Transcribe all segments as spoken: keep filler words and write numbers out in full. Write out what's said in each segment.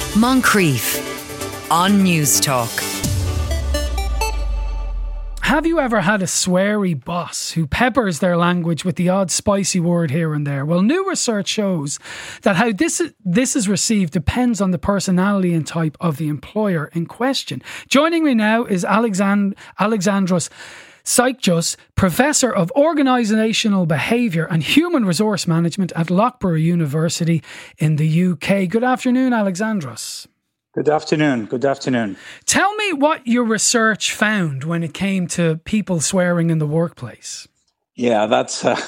Moncrief on News Talk. Have you ever had a sweary boss who peppers their language with the odd spicy word here and there? Well, new research shows that how this is, this is received depends on the personality and type of the employer in question. Joining me now is Alexand- Alexandros Tsikos, Professor of Organisational Behaviour and Human Resource Management at Loughborough University in the U K. Good afternoon, Alexandros. Good afternoon. Good afternoon. Tell me what your research found when it came to people swearing in the workplace. Yeah, that's, uh,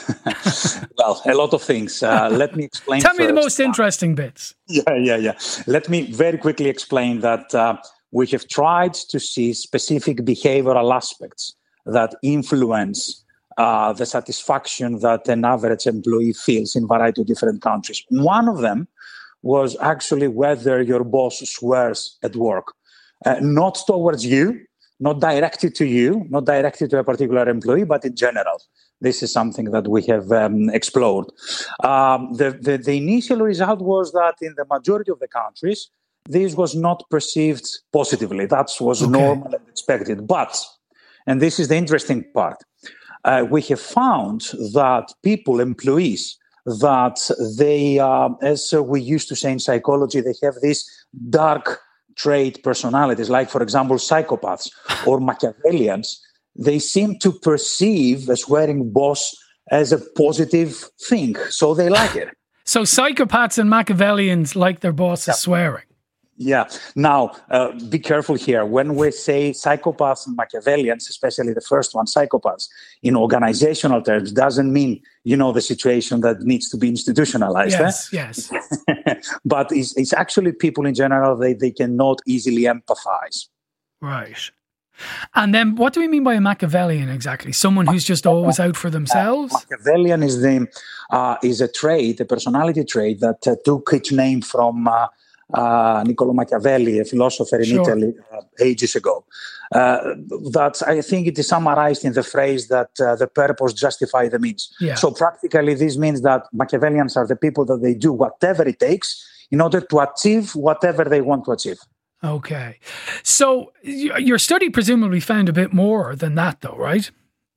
well, a lot of things. Uh, let me explain Tell first. me the most interesting bits. Yeah, yeah, yeah. Let me very quickly explain that uh, we have tried to see specific behavioral aspects that influence uh, the satisfaction that an average employee feels in a variety of different countries. One of them was actually whether your boss swears at work, uh, not towards you, not directed to you, not directed to a particular employee, but in general. This is something that we have um, explored. Um, the, the, the initial result was that in the majority of the countries, this was not perceived positively. That was okay. Normal and expected. But, and this is the interesting part, uh, we have found that people, employees, that they, uh, as we used to say in psychology, they have these dark trait personalities, like, for example, psychopaths or Machiavellians. They seem to perceive a swearing boss as a positive thing, so they like it. So psychopaths and Machiavellians like their bosses yeah. swearing. Yeah. Now, uh, be careful here. When we say psychopaths and Machiavellians, especially the first one, psychopaths, in organizational terms, doesn't mean, you know, the situation that needs to be institutionalized. Yes, eh? yes. But it's, it's actually people in general, they, they cannot easily empathize. Right. And then what do we mean by a Machiavellian exactly? Someone who's just always out for themselves? Uh, Machiavellian is, the, uh, is a trait, a personality trait that uh, took its name from... Uh, Uh, Niccolo Machiavelli, a philosopher in sure. Italy, uh, ages ago. Uh, that I think it is summarized in the phrase that uh, the purpose justifies the means. Yeah. So practically this means that Machiavellians are the people that they do whatever it takes in order to achieve whatever they want to achieve. Okay. So y- your study presumably found a bit more than that though, right?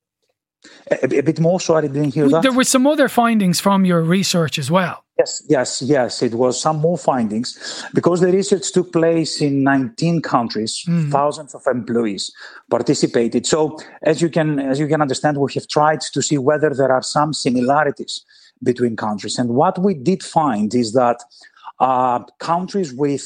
A, a bit more, sorry, I didn't hear that. There were some other findings from your research as well. Yes, yes, yes. It was some more findings because the research took place in nineteen countries. Mm. Thousands of employees participated. So, as you can as you can understand, we have tried to see whether there are some similarities between countries. And what we did find is that uh, countries with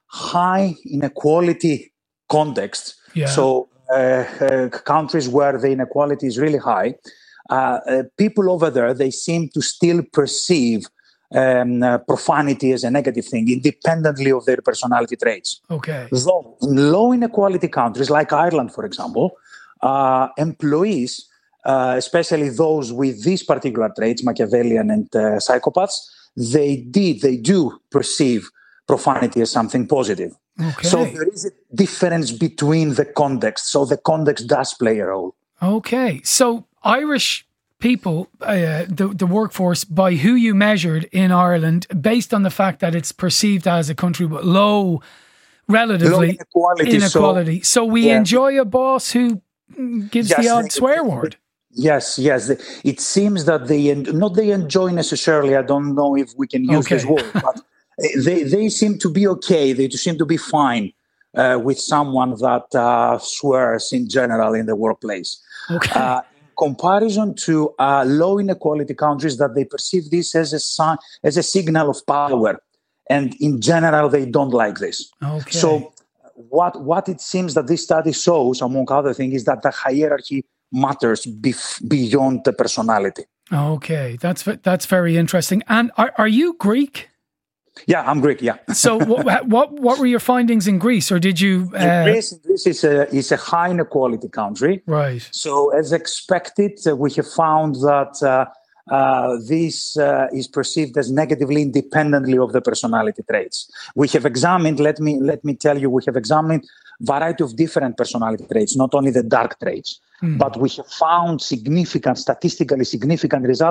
high inequality context, yeah. so uh, uh, countries where the inequality is really high, uh, uh, people over there, they seem to still perceive Um, uh, profanity as a negative thing, independently of their personality traits. Okay. So, in low inequality countries like Ireland, for example, uh, employees, uh, especially those with these particular traits, Machiavellian and uh, psychopaths, they did, they do perceive profanity as something positive. Okay. So there is a difference between the context. So the context does play a role. Okay. So Irish people, uh, the, the workforce, by who you measured in Ireland, based on the fact that it's perceived as a country with low, relatively, low inequality. inequality. So, so we yeah. enjoy a boss who gives yes, the odd they, swear word. Yes, yes. It seems that they, not they enjoy necessarily, I don't know if we can use okay. this word, but they, they seem to be okay. They seem to be fine uh, with someone that uh, swears in general in the workplace. Okay. Uh, comparison to uh, low inequality countries that they perceive this as a sign, as a signal of power, and in general they don't like this. Okay. So what what it seems that this study shows, among other things, is that the hierarchy matters bef- beyond the personality. Okay, that's that's very interesting. And are are you Greek? Yeah, I'm Greek. Yeah. So what what what were your findings in Greece, or did you? Uh... Greece, Greece is a is a high inequality country, right? So as expected, uh, we have found that uh, uh, this uh, is perceived as negatively independently of the personality traits. We have examined. Let me let me tell you, we have examined variety of different personality traits, not only the dark traits, mm. but we have found significant, statistically significant results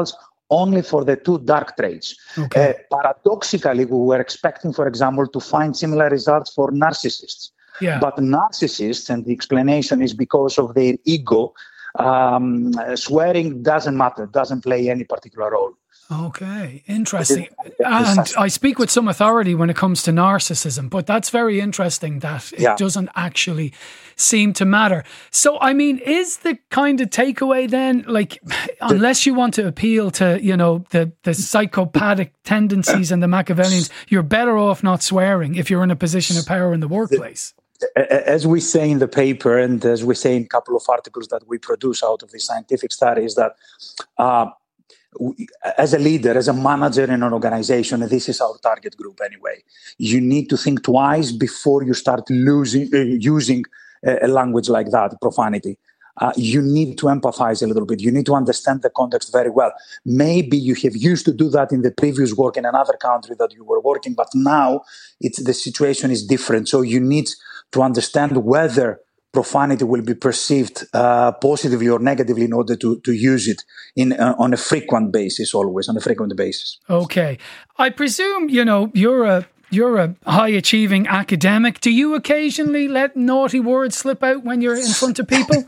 only for the two dark traits. Okay. Uh, paradoxically, we were expecting, for example, to find similar results for narcissists. Yeah. But narcissists, and the explanation is because of their ego, um, swearing doesn't matter, doesn't play any particular role. Okay, interesting. And I speak with some authority when it comes to narcissism, but that's very interesting that it yeah. doesn't actually seem to matter. So, I mean, is the kind of takeaway then, like, unless you want to appeal to, you know, the, the psychopathic tendencies and the Machiavellians, you're better off not swearing if you're in a position of power in the workplace? As we say in the paper, and as we say in a couple of articles that we produce out of the scientific studies, that uh, as a leader, as a manager in an organization, and this is our target group anyway, you need to think twice before you start losing, uh, using a, a language like that, profanity. Uh, you need to empathize a little bit. You need to understand the context very well. Maybe you have used to do that in the previous work in another country that you were working, but now it's the situation is different. So you need to understand whether profanity will be perceived uh, positively or negatively in order to, to use it in uh, on a frequent basis, always on a frequent basis. Okay. I presume, you know, you're a you're a high-achieving academic. Do you occasionally let naughty words slip out when you're in front of people?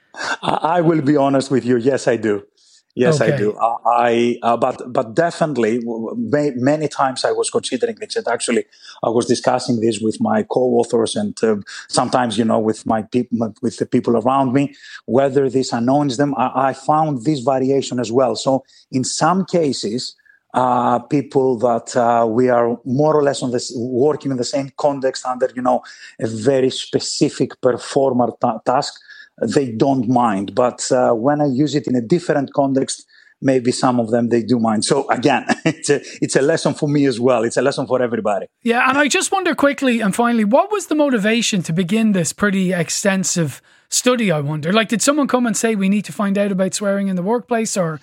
I will be honest with you. Yes, I do. Yes, okay. I do. Uh, I, uh, but, but definitely, many times I was considering this, and actually I was discussing this with my co-authors, and uh, sometimes, you know, with my people, with the people around me, whether this annoys them. I, I found this variation as well. So, in some cases, uh, people that uh, we are more or less on this, working in the same context under, you know, a very specific performer ta- task. They don't mind. But uh, when I use it in a different context, maybe some of them, they do mind. So again, it's a, it's a lesson for me as well. It's a lesson for everybody. Yeah, and I just wonder quickly and finally, what was the motivation to begin this pretty extensive study, I wonder? Like, did someone come and say, we need to find out about swearing in the workplace, or...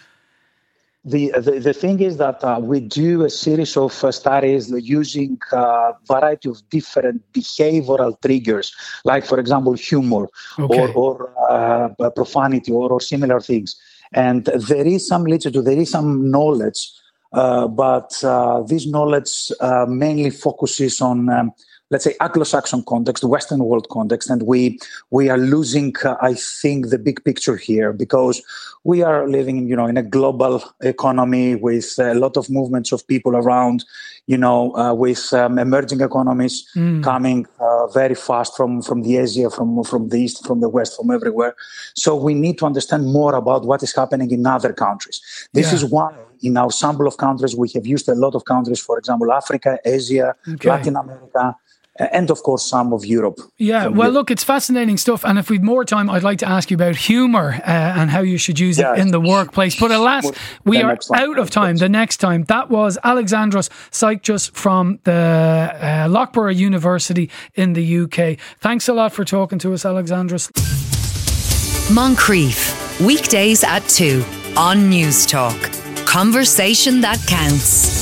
The, the the thing is that uh, we do a series of uh, studies using a uh, variety of different behavioral triggers, like, for example, humor okay. or, or uh, profanity or, or similar things. And there is some literature, there is some knowledge, uh, but uh, this knowledge uh, mainly focuses on, um, let's say, Anglo-Saxon context, Western world context, and we we are losing, uh, I think, the big picture here, because we are living, you know, in a global economy with a lot of movements of people around, you know, uh, with um, emerging economies mm. coming uh, very fast from, from the Asia, from, from the East, from the West, from everywhere. So we need to understand more about what is happening in other countries. This yeah. is why in our sample of countries, we have used a lot of countries, for example, Africa, Asia, okay. Latin America, and of course some of Europe. Yeah, well, Europe. Look, it's fascinating stuff, and if we've more time, I'd like to ask you about humour uh, and how you should use yeah. it in the workplace. But alas, we are out of time. The next time. That was Alexandros Tsaikos from the uh, Loughborough University in the U K. Thanks a lot for talking to us, Alexandros. Moncrief, weekdays at two on News Talk. Conversation that counts.